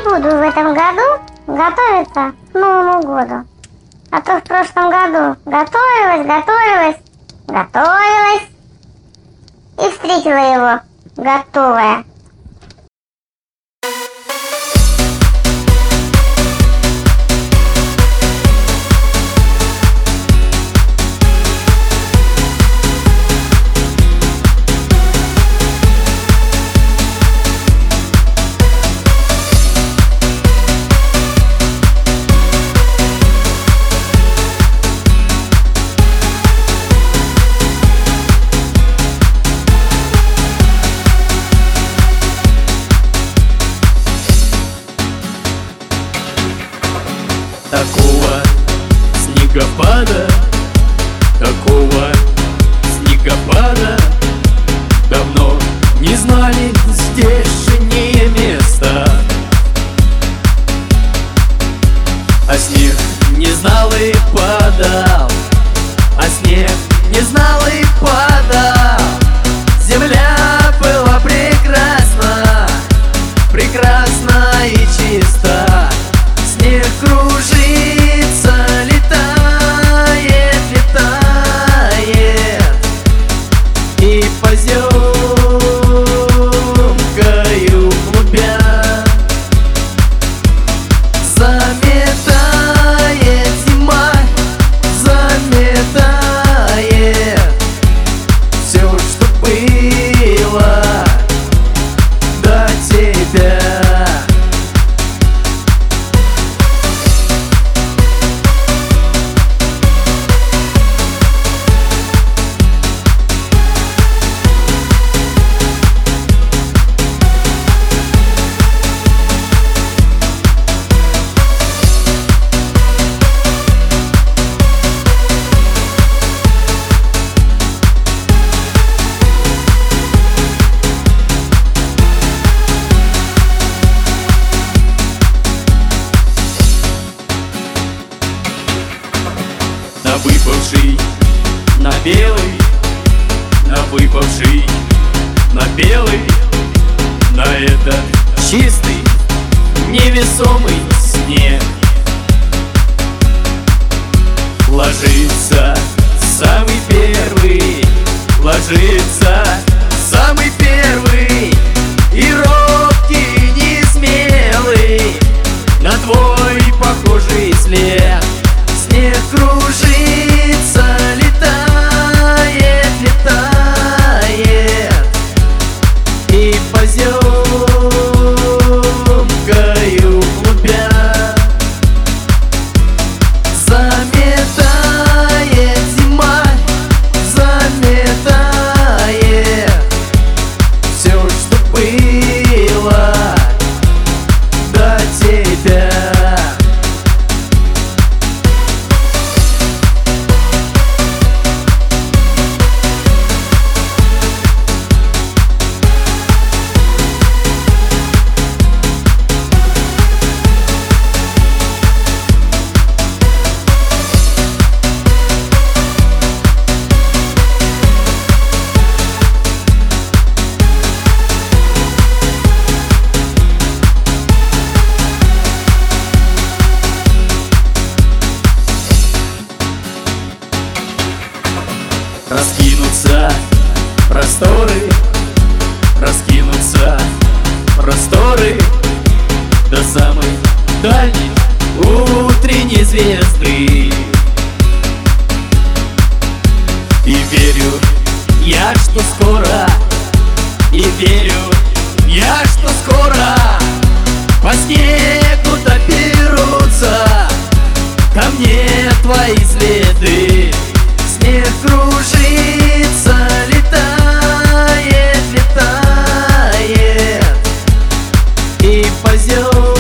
буду в этом году готовиться к Новому году. А то в прошлом году готовилась и встретила его готовая. Такого снегопада давно не знали здешние места. А снег не знал и падал, Земля была прекрасна, и чиста. Снег кружится, летает, и поземкою клубя заметает зима, все, что было до тебя. Выпавший на белый, на этот чистый, невесомый снег ложится самый первый, и робкий, несмелый на твой похожий след. Снег кружится, летает, и поземкою клубя заметает зима, все, что было до тебя. Раскинутся просторы до самой дальней утренней звезды. И верю я, что скоро по снегу доберутся ко мне твои следы. Снег кружится, летает, и поземкою